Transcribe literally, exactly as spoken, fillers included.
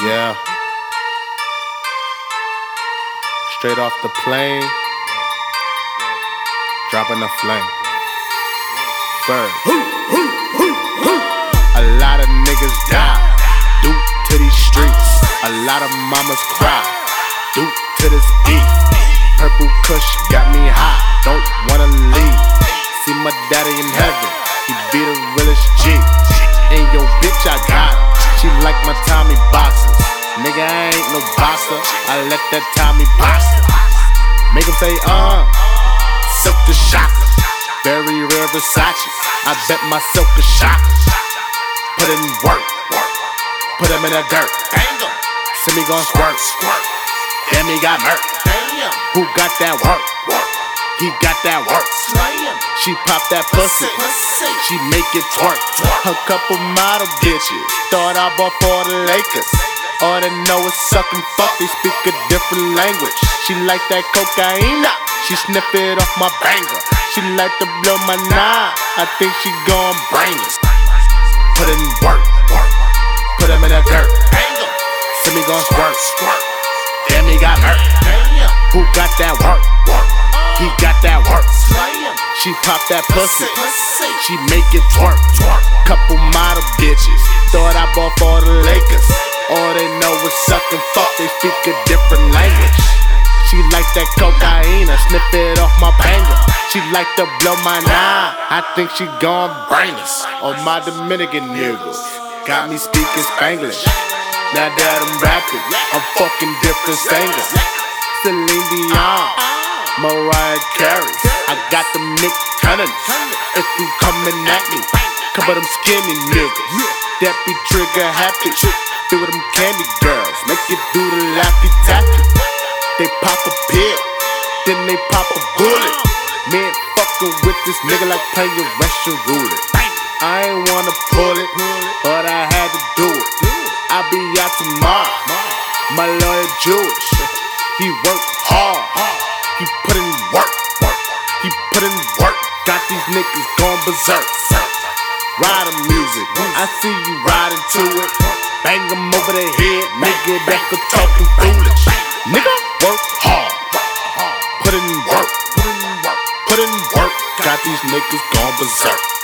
Yeah. Straight off the plane, dropping the flame. First. A lot of niggas die due to these streets. A lot of mamas cry due to this beat. Purple Kush got me high, don't wanna leave. See my daddy in heaven, he be the realest G. And yo bitch I got her, she like my Tommy boxers. Nigga I ain't no boxer, I let that Tommy box her. Make him say uh, silk the shocker. Very rare Versace, I bet my silk is shocker. Put in work, put him in the dirt. See me gon' squirt, damn he got murk. Who got that work? He got that work. She pop that pussy, she make it twerk. A couple model bitches thought I bought for the Lakers. All they know is suck and fuck, they speak a different language. She like that cocaine, she sniff it off my banger. She like to blow my nine, I think she gon' bring it. Put in work, put him in the dirt. See me gon' squirt, damn he got hurt. Who got that work? He got that work. She pop that pussy, she make it twerk. Couple model bitches thought I bought for the Lakers. All they know is suck and fuck, they speak a different language. She like that cocaine, I sniff it off my banger. She like to blow my nine, I think she gon' bring us. On my Dominican niggas, got me speaking Spanglish. Now that I'm rapping, I'm fucking different singers. Celine Dion, Mariah Carey, I got them Nick Cannons. If you coming at me, couple them skinny niggas that be trigger happy. Be with them candy girls, make you do the laffy taffy. They pop a pill, then they pop a bullet. Man, fucking with this nigga like playing Russian roulette. I ain't wanna pull it, but I had to do it. I'll be out tomorrow, my lawyer Jewish. He work hard, he put in work, he put in work. Got these niggas gone berserk. Riding music, I see you riding to it. Bang them over the head, nigga that could talking foolish. Nigga, work hard, put in work, put in work. Got these niggas gone berserk.